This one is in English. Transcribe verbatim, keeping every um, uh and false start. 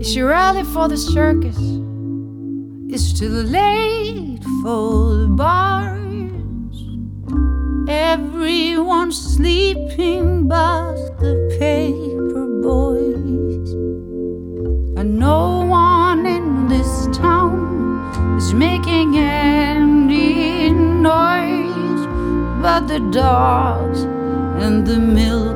Is she ready for the circus? It's too late for the bars. Everyone's sleeping but the paper boys. And no one in this town is making any noise but the dogs and the milk